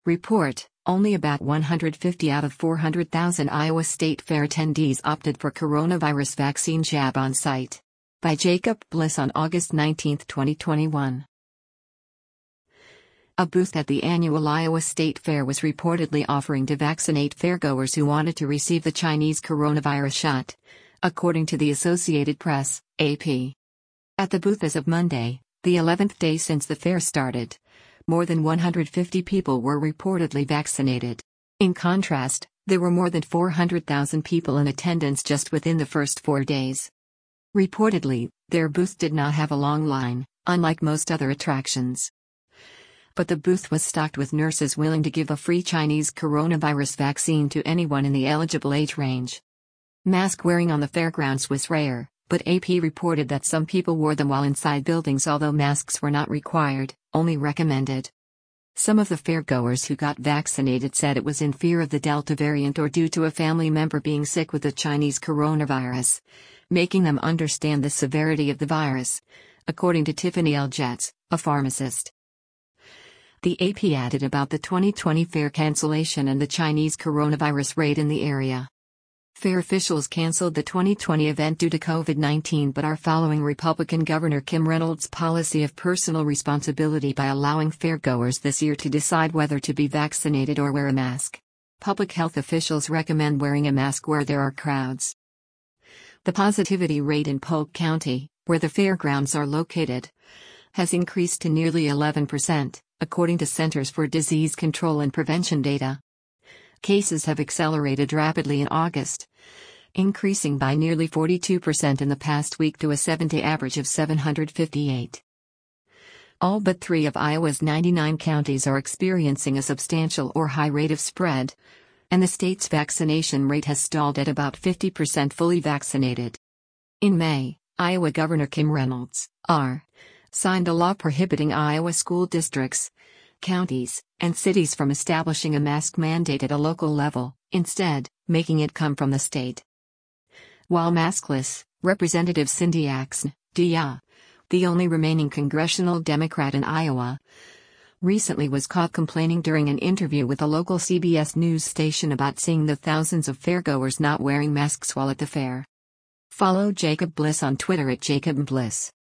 Report: only about 150 out of 400,000 Iowa State Fair attendees opted for coronavirus vaccine jab on site. By Jacob Bliss on August 19, 2021. A booth at the annual Iowa State Fair was reportedly offering to vaccinate fairgoers who wanted to receive the Chinese coronavirus shot, according to the Associated Press, AP. At the booth as of Monday, the 11th day since the fair started, more than 150 people were reportedly vaccinated. In contrast, there were more than 400,000 people in attendance just within the first 4 days. Reportedly, their booth did not have a long line, unlike most other attractions. But the booth was stocked with nurses willing to give a free Chinese coronavirus vaccine to anyone in the eligible age range. Mask wearing on the fairgrounds was rare, but AP reported that some people wore them while inside buildings, although masks were not required, only recommended. Some of the fairgoers who got vaccinated said it was in fear of the Delta variant or due to a family member being sick with the Chinese coronavirus, making them understand the severity of the virus, according to Tiffany L. Jetz, a pharmacist. The AP added about the 2020 fair cancellation and the Chinese coronavirus raid in the area. Fair officials canceled the 2020 event due to COVID-19 but are following Republican Governor Kim Reynolds' policy of personal responsibility by allowing fairgoers this year to decide whether to be vaccinated or wear a mask. Public health officials recommend wearing a mask where there are crowds. The positivity rate in Polk County, where the fairgrounds are located, has increased to nearly 11%, according to Centers for Disease Control and Prevention data. Cases have accelerated rapidly in August, increasing by nearly 42% in the past week to a 7-day average of 758. All but 3 of Iowa's 99 counties are experiencing a substantial or high rate of spread, and the state's vaccination rate has stalled at about 50% fully vaccinated. In May, Iowa Governor Kim Reynolds, R., signed a law prohibiting Iowa school districts, counties, and cities from establishing a mask mandate at a local level, instead, making it come from the state. While maskless, Representative Cindy Axne, D.A., the only remaining congressional Democrat in Iowa, recently was caught complaining during an interview with a local CBS News station about seeing the thousands of fairgoers not wearing masks while at the fair. Follow Jacob Bliss on Twitter at Jacob Bliss.